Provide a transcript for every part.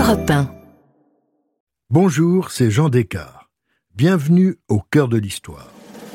Europe 1. Bonjour, c'est Jean Descartes. Bienvenue au cœur de l'histoire.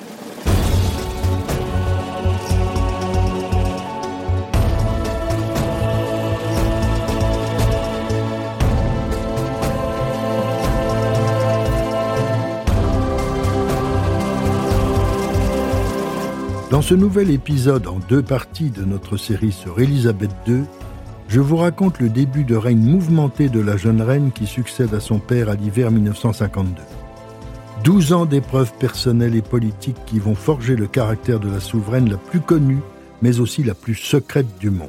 Dans ce nouvel épisode en 2 parties de notre série sur Élisabeth II, je vous raconte le début de règne mouvementé de la jeune reine qui succède à son père à l'hiver 1952. 12 ans d'épreuves personnelles et politiques qui vont forger le caractère de la souveraine la plus connue, mais aussi la plus secrète du monde.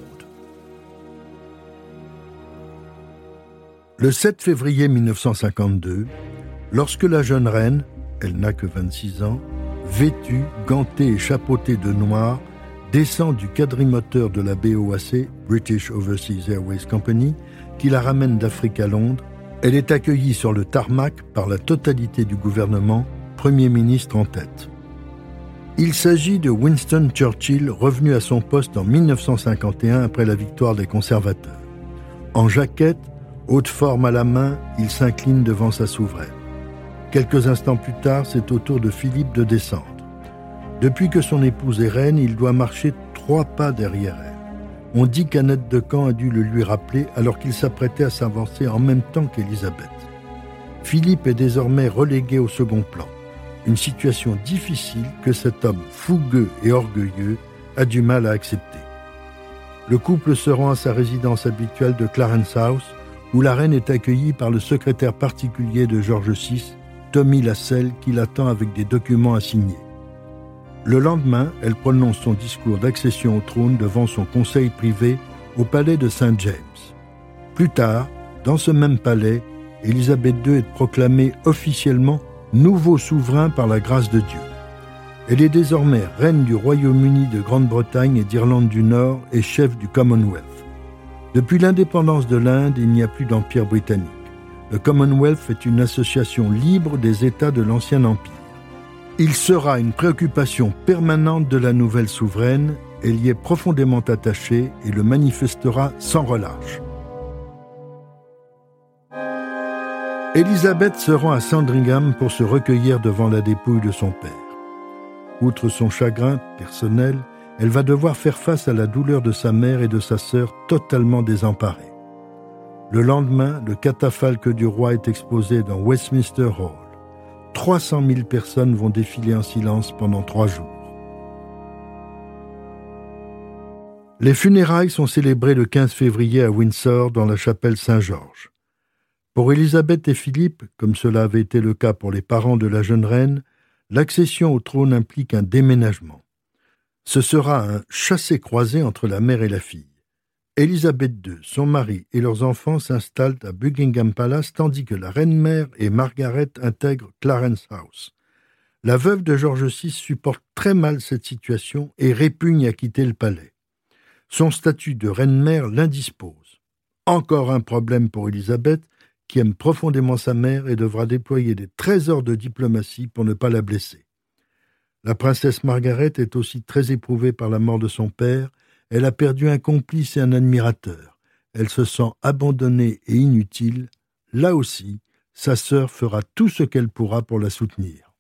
Le 7 février 1952, lorsque la jeune reine, elle n'a que 26 ans, vêtue, gantée et chapeautée de noir, descend du quadrimoteur de la BOAC, British Overseas Airways Company, qui la ramène d'Afrique à Londres. Elle est accueillie sur le tarmac par la totalité du gouvernement, Premier ministre en tête. Il s'agit de Winston Churchill, revenu à son poste en 1951 après la victoire des conservateurs. En jaquette, haute forme à la main, il s'incline devant sa souveraine. Quelques instants plus tard, c'est au tour de Philippe de descendre. Depuis que son épouse est reine, il doit marcher 3 pas derrière elle. On dit qu'Annette de Camp a dû le lui rappeler alors qu'il s'apprêtait à s'avancer en même temps qu'Élisabeth. Philippe est désormais relégué au second plan. Une situation difficile que cet homme fougueux et orgueilleux a du mal à accepter. Le couple se rend à sa résidence habituelle de Clarence House, où la reine est accueillie par le secrétaire particulier de George VI, Tommy Lassell, qui l'attend avec des documents à signer. Le lendemain, elle prononce son discours d'accession au trône devant son conseil privé au palais de St. James. Plus tard, dans ce même palais, Élisabeth II est proclamée officiellement nouveau souverain par la grâce de Dieu. Elle est désormais reine du Royaume-Uni de Grande-Bretagne et d'Irlande du Nord et chef du Commonwealth. Depuis l'indépendance de l'Inde, il n'y a plus d'empire britannique. Le Commonwealth est une association libre des États de l'ancien empire. Il sera une préoccupation permanente de la nouvelle souveraine, elle y est profondément attachée et le manifestera sans relâche. Élisabeth se rend à Sandringham pour se recueillir devant la dépouille de son père. Outre son chagrin personnel, elle va devoir faire face à la douleur de sa mère et de sa sœur totalement désemparées. Le lendemain, le catafalque du roi est exposé dans Westminster Hall. 300 000 personnes vont défiler en silence pendant 3 jours. Les funérailles sont célébrées le 15 février à Windsor, dans la chapelle Saint-Georges. Pour Élisabeth et Philippe, comme cela avait été le cas pour les parents de la jeune reine, l'accession au trône implique un déménagement. Ce sera un chassé-croisé entre la mère et la fille. Élisabeth II, son mari et leurs enfants s'installent à Buckingham Palace tandis que la reine-mère et Margaret intègrent Clarence House. La veuve de George VI supporte très mal cette situation et répugne à quitter le palais. Son statut de reine-mère l'indispose. Encore un problème pour Élisabeth, qui aime profondément sa mère et devra déployer des trésors de diplomatie pour ne pas la blesser. La princesse Margaret est aussi très éprouvée par la mort de son père. Elle a perdu un complice et un admirateur. Elle se sent abandonnée et inutile. Là aussi, sa sœur fera tout ce qu'elle pourra pour la soutenir.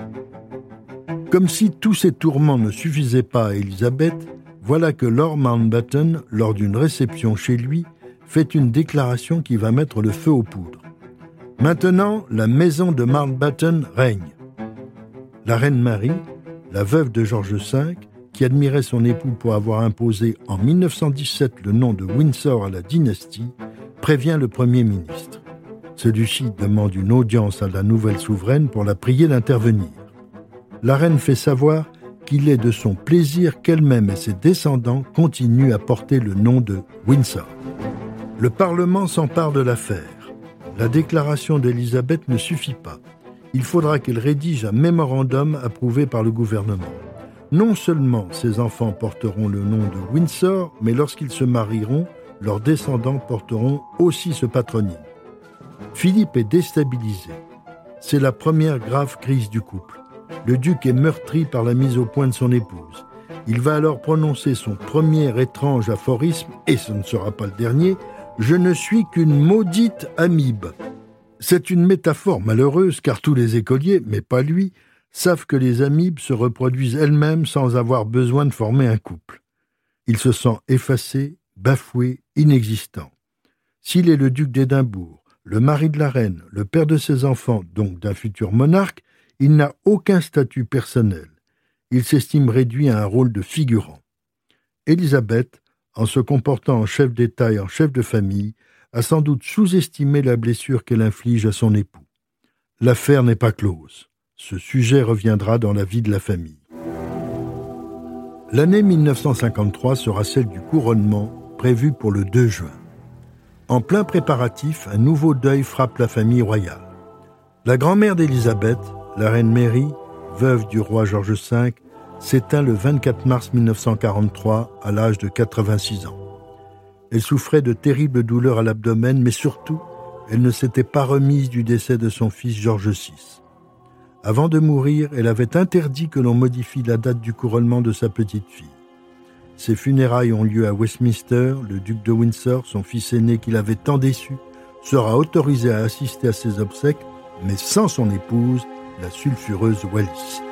Comme si tous ces tourments ne suffisaient pas à Élisabeth, voilà que Lord Mountbatten, lors d'une réception chez lui, fait une déclaration qui va mettre le feu aux poudres. Maintenant, la maison de Mountbatten règne. La reine Marie, la veuve de George V, qui admirait son époux pour avoir imposé en 1917 le nom de Windsor à la dynastie, prévient le Premier ministre. Celui-ci demande une audience à la nouvelle souveraine pour la prier d'intervenir. La reine fait savoir qu'il est de son plaisir qu'elle-même et ses descendants continuent à porter le nom de Windsor. Le Parlement s'empare de l'affaire. La déclaration d'Élisabeth ne suffit pas. Il faudra qu'elle rédige un mémorandum approuvé par le gouvernement. Non seulement ses enfants porteront le nom de Windsor, mais lorsqu'ils se marieront, leurs descendants porteront aussi ce patronyme. Philippe est déstabilisé. C'est la première grave crise du couple. Le duc est meurtri par la mise au point de son épouse. Il va alors prononcer son premier étrange aphorisme, et ce ne sera pas le dernier, Je ne suis qu'une maudite amibe. C'est une métaphore malheureuse car tous les écoliers, mais pas lui, savent que les amibes se reproduisent elles-mêmes sans avoir besoin de former un couple. Il se sent effacé, bafoué, inexistant. S'il est le duc d'Édimbourg, le mari de la reine, le père de ses enfants, donc d'un futur monarque, il n'a aucun statut personnel. Il s'estime réduit à un rôle de figurant. Élisabeth, en se comportant en chef d'État et en chef de famille, a sans doute sous-estimé la blessure qu'elle inflige à son époux. L'affaire n'est pas close. Ce sujet reviendra dans la vie de la famille. L'année 1953 sera celle du couronnement, prévu pour le 2 juin. En plein préparatif, un nouveau deuil frappe la famille royale. La grand-mère d'Élisabeth, la reine Mary, veuve du roi George V, s'éteint le 24 mars 1943 à l'âge de 86 ans. Elle souffrait de terribles douleurs à l'abdomen, mais surtout, elle ne s'était pas remise du décès de son fils George VI. Avant de mourir, elle avait interdit que l'on modifie la date du couronnement de sa petite-fille. Ses funérailles ont lieu à Westminster. Le duc de Windsor, son fils aîné qui l'avait tant déçu, sera autorisé à assister à ses obsèques, mais sans son épouse, la sulfureuse Wallis.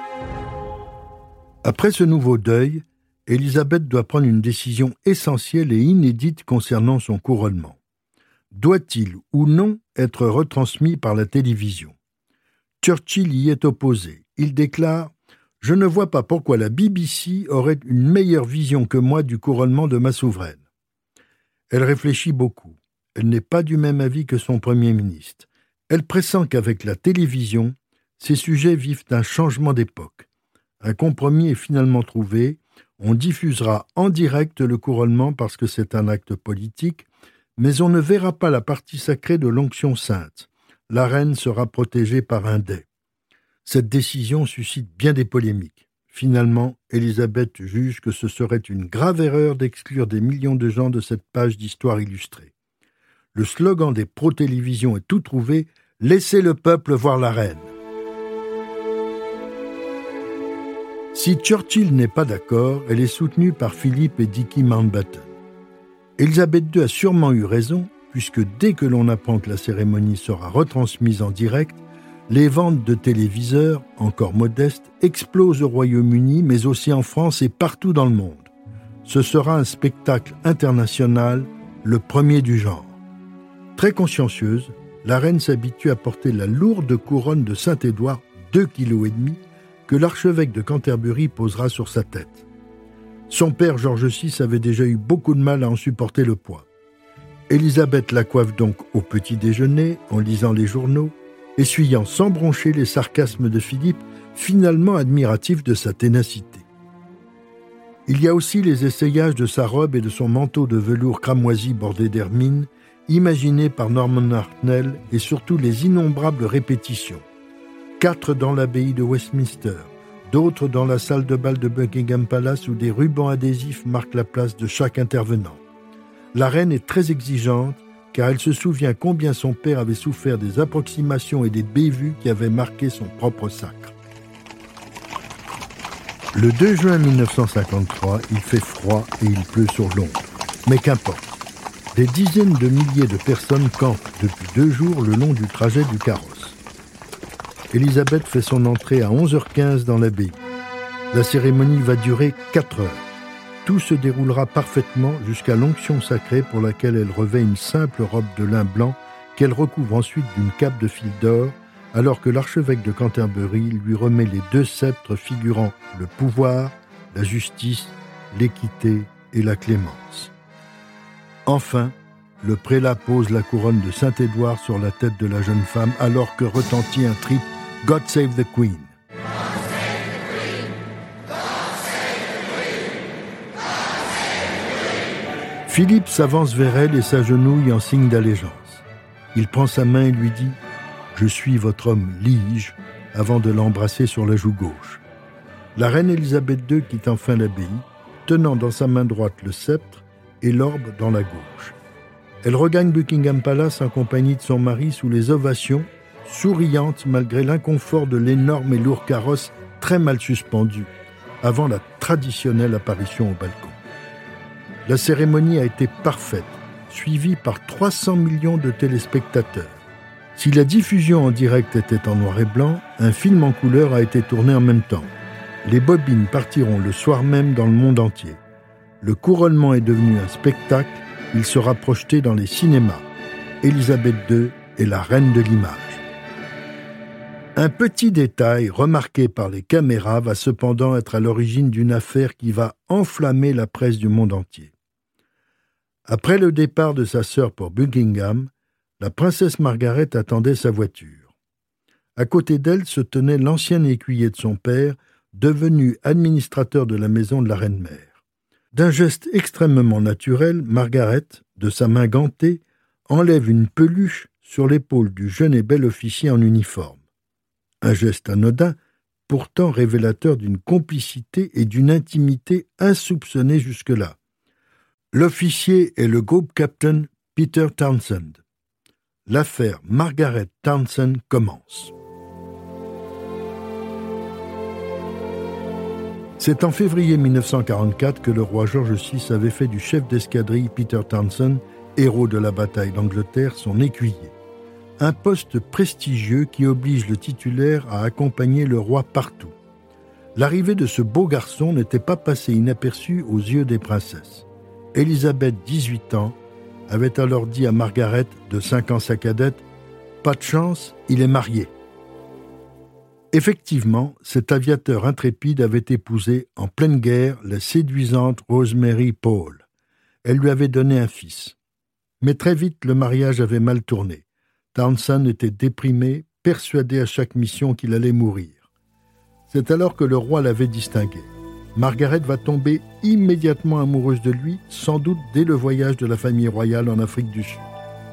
Après ce nouveau deuil, Élisabeth doit prendre une décision essentielle et inédite concernant son couronnement. Doit-il ou non être retransmis par la télévision ? Churchill y est opposé. Il déclare « Je ne vois pas pourquoi la BBC aurait une meilleure vision que moi du couronnement de ma souveraine. » Elle réfléchit beaucoup. Elle n'est pas du même avis que son Premier ministre. Elle pressent qu'avec la télévision, ces sujets vivent un changement d'époque. Un compromis est finalement trouvé. On diffusera en direct le couronnement parce que c'est un acte politique, mais on ne verra pas la partie sacrée de l'onction sainte. La reine sera protégée par un dais. Cette décision suscite bien des polémiques. Finalement, Élisabeth juge que ce serait une grave erreur d'exclure des millions de gens de cette page d'histoire illustrée. Le slogan des pro-télévisions est tout trouvé « Laissez le peuple voir la reine ». Si Churchill n'est pas d'accord, elle est soutenue par Philippe et Dickie Mountbatten. Élisabeth II a sûrement eu raison, puisque dès que l'on apprend que la cérémonie sera retransmise en direct, les ventes de téléviseurs, encore modestes, explosent au Royaume-Uni, mais aussi en France et partout dans le monde. Ce sera un spectacle international, le premier du genre. Très consciencieuse, la reine s'habitue à porter la lourde couronne de Saint-Édouard, 2,5 kg, que l'archevêque de Canterbury posera sur sa tête. Son père George VI avait déjà eu beaucoup de mal à en supporter le poids. Élisabeth la coiffe donc au petit déjeuner, en lisant les journaux, essuyant sans broncher les sarcasmes de Philippe, finalement admiratif de sa ténacité. Il y a aussi les essayages de sa robe et de son manteau de velours cramoisi bordé d'hermine, imaginés par Norman Hartnell, et surtout les innombrables répétitions. 4 dans l'abbaye de Westminster, d'autres dans la salle de bal de Buckingham Palace où des rubans adhésifs marquent la place de chaque intervenant. La reine est très exigeante car elle se souvient combien son père avait souffert des approximations et des bévues qui avaient marqué son propre sacre. Le 2 juin 1953, il fait froid et il pleut sur Londres. Mais qu'importe. Des dizaines de milliers de personnes campent depuis 2 jours le long du trajet du carrosse. Élisabeth fait son entrée à 11h15 dans l'abbaye. La cérémonie va durer 4 heures. Tout se déroulera parfaitement jusqu'à l'onction sacrée pour laquelle elle revêt une simple robe de lin blanc qu'elle recouvre ensuite d'une cape de fil d'or, alors que l'archevêque de Canterbury lui remet les 2 sceptres figurant le pouvoir, la justice, l'équité et la clémence. Enfin, le prélat pose la couronne de Saint-Édouard sur la tête de la jeune femme alors que retentit un trip « God save the Queen ». Philippe s'avance vers elle et s'agenouille en signe d'allégeance. Il prend sa main et lui dit « Je suis votre homme, lige », avant de l'embrasser sur la joue gauche. La reine Élisabeth II quitte enfin l'abbaye, tenant dans sa main droite le sceptre et l'orbe dans la gauche. Elle regagne Buckingham Palace en compagnie de son mari sous les ovations, souriante malgré l'inconfort de l'énorme et lourd carrosse très mal suspendu, avant la traditionnelle apparition au balcon. La cérémonie a été parfaite, suivi par 300 millions de téléspectateurs. Si la diffusion en direct était en noir et blanc, un film en couleur a été tourné en même temps. Les bobines partiront le soir même dans le monde entier. Le couronnement est devenu un spectacle, il sera projeté dans les cinémas. Élisabeth II est la reine de l'image. Un petit détail remarqué par les caméras va cependant être à l'origine d'une affaire qui va enflammer la presse du monde entier. Après le départ de sa sœur pour Buckingham, la princesse Margaret attendait sa voiture. À côté d'elle se tenait l'ancien écuyer de son père, devenu administrateur de la maison de la reine-mère. D'un geste extrêmement naturel, Margaret, de sa main gantée, enlève une peluche sur l'épaule du jeune et bel officier en uniforme. Un geste anodin, pourtant révélateur d'une complicité et d'une intimité insoupçonnées jusque-là. L'officier est le groupe captain Peter Townsend. L'affaire Margaret Townsend commence. C'est en février 1944 que le roi George VI avait fait du chef d'escadrille Peter Townsend, héros de la bataille d'Angleterre, son écuyer. Un poste prestigieux qui oblige le titulaire à accompagner le roi partout. L'arrivée de ce beau garçon n'était pas passée inaperçue aux yeux des princesses. Élisabeth, 18 ans, avait alors dit à Margaret, de 5 ans sa cadette, « Pas de chance, il est marié ». Effectivement, cet aviateur intrépide avait épousé, en pleine guerre, la séduisante Rosemary Paul. Elle lui avait donné un fils. Mais très vite, le mariage avait mal tourné. Townsend était déprimé, persuadé à chaque mission qu'il allait mourir. C'est alors que le roi l'avait distingué. Margaret va tomber immédiatement amoureuse de lui, sans doute dès le voyage de la famille royale en Afrique du Sud.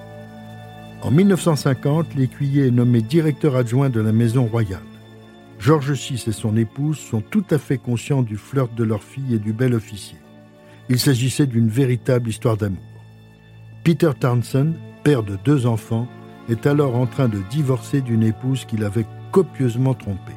En 1950, l'écuyer est nommé directeur adjoint de la maison royale. George VI et son épouse sont tout à fait conscients du flirt de leur fille et du bel officier. Il s'agissait d'une véritable histoire d'amour. Peter Townsend, père de 2 enfants, est alors en train de divorcer d'une épouse qu'il avait copieusement trompée.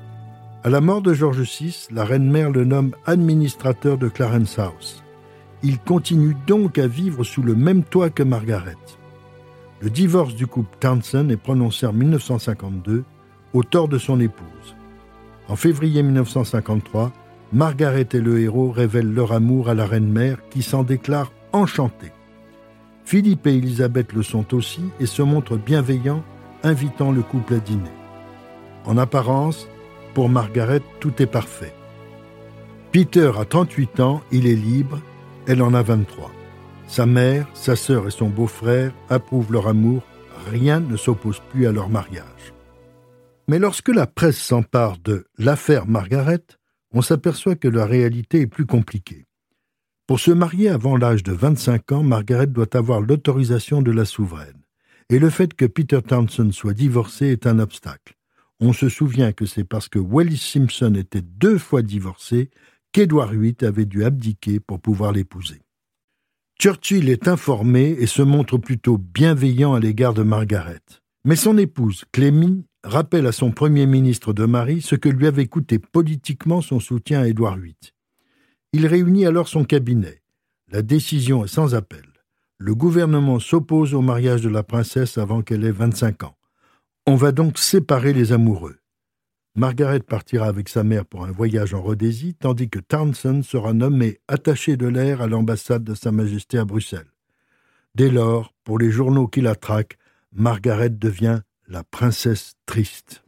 À la mort de George VI, la reine-mère le nomme administrateur de Clarence House. Il continue donc à vivre sous le même toit que Margaret. Le divorce du couple Townsend est prononcé en 1952, au tort de son épouse. En février 1953, Margaret et le héros révèlent leur amour à la reine-mère qui s'en déclare enchantée. Philippe et Élisabeth le sont aussi et se montrent bienveillants, invitant le couple à dîner. En apparence, pour Margaret, tout est parfait. Peter a 38 ans, il est libre, elle en a 23. Sa mère, sa sœur et son beau-frère approuvent leur amour, rien ne s'oppose plus à leur mariage. Mais lorsque la presse s'empare de l'affaire Margaret, on s'aperçoit que la réalité est plus compliquée. Pour se marier avant l'âge de 25 ans, Margaret doit avoir l'autorisation de la souveraine. Et le fait que Peter Townsend soit divorcé est un obstacle. On se souvient que c'est parce que Wallis Simpson était 2 fois divorcé qu'Édouard VIII avait dû abdiquer pour pouvoir l'épouser. Churchill est informé et se montre plutôt bienveillant à l'égard de Margaret. Mais son épouse, Clémy, rappelle à son premier ministre de mari ce que lui avait coûté politiquement son soutien à Édouard VIII. Il réunit alors son cabinet. La décision est sans appel. Le gouvernement s'oppose au mariage de la princesse avant qu'elle ait 25 ans. On va donc séparer les amoureux. Margaret partira avec sa mère pour un voyage en Rhodésie, tandis que Townsend sera nommé attaché de l'air à l'ambassade de Sa Majesté à Bruxelles. Dès lors, pour les journaux qui la traquent, Margaret devient la princesse triste.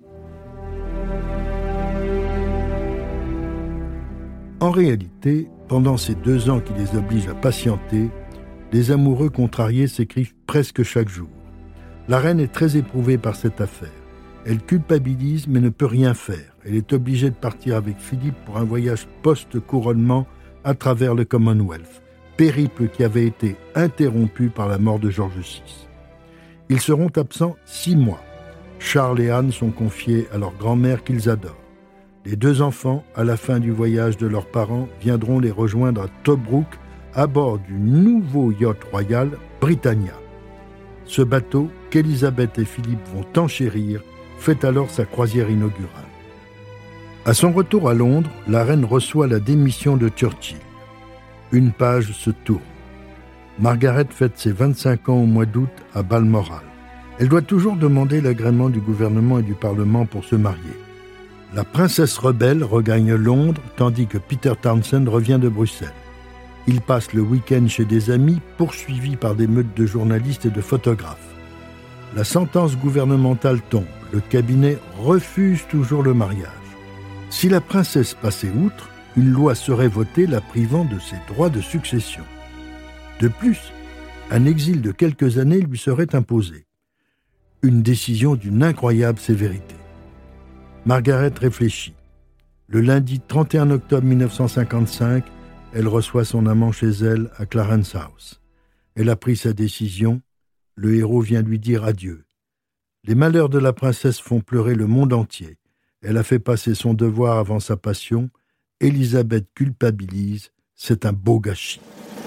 En réalité, pendant ces 2 ans qui les obligent à patienter, les amoureux contrariés s'écrivent presque chaque jour. La reine est très éprouvée par cette affaire. Elle culpabilise mais ne peut rien faire. Elle est obligée de partir avec Philippe pour un voyage post-couronnement à travers le Commonwealth, périple qui avait été interrompu par la mort de George VI. Ils seront absents 6 mois. Charles et Anne sont confiés à leur grand-mère qu'ils adorent. Les 2 enfants, à la fin du voyage de leurs parents, viendront les rejoindre à Tobruk à bord du nouveau yacht royal Britannia. Ce bateau, qu'Élisabeth et Philippe vont enchérir, fait alors sa croisière inaugurale. À son retour à Londres, la reine reçoit la démission de Churchill. Une page se tourne. Margaret fête ses 25 ans au mois d'août à Balmoral. Elle doit toujours demander l'agrément du gouvernement et du Parlement pour se marier. La princesse rebelle regagne Londres tandis que Peter Townsend revient de Bruxelles. Il passe le week-end chez des amis poursuivis par des meutes de journalistes et de photographes. La sentence gouvernementale tombe. Le cabinet refuse toujours le mariage. Si la princesse passait outre, une loi serait votée la privant de ses droits de succession. De plus, un exil de quelques années lui serait imposé. Une décision d'une incroyable sévérité. Margaret réfléchit. Le lundi 31 octobre 1955, elle reçoit son amant chez elle à Clarence House. Elle a pris sa décision. Le héros vient lui dire adieu. Les malheurs de la princesse font pleurer le monde entier. Elle a fait passer son devoir avant sa passion. Élisabeth culpabilise. C'est un beau gâchis.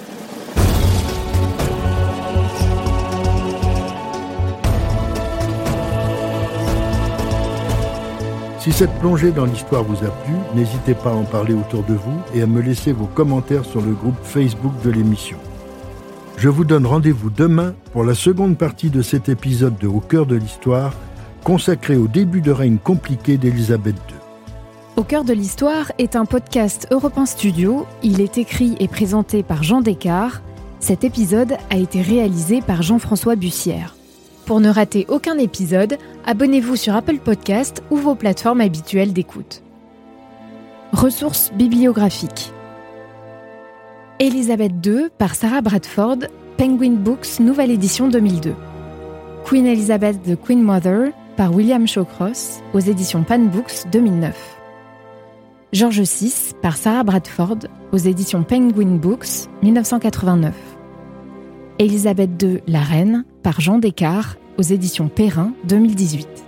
Si cette plongée dans l'histoire vous a plu, n'hésitez pas à en parler autour de vous et à me laisser vos commentaires sur le groupe Facebook de l'émission. Je vous donne rendez-vous demain pour la seconde partie de cet épisode de Au cœur de l'histoire, consacré au début de règne compliqué d'Élisabeth II. Au cœur de l'histoire est un podcast Europe 1 Studio. Il est écrit et présenté par Jean Descartes. Cet épisode a été réalisé par Jean-François Bussière. Pour ne rater aucun épisode, abonnez-vous sur Apple Podcasts ou vos plateformes habituelles d'écoute. Ressources bibliographiques. Élisabeth II par Sarah Bradford, Penguin Books, nouvelle édition 2002. Queen Elizabeth the Queen Mother par William Shawcross, aux éditions Pan Books 2009. George VI par Sarah Bradford, aux éditions Penguin Books 1989. Élisabeth II, la reine, par Jean Descartes, aux éditions Perrin 2018.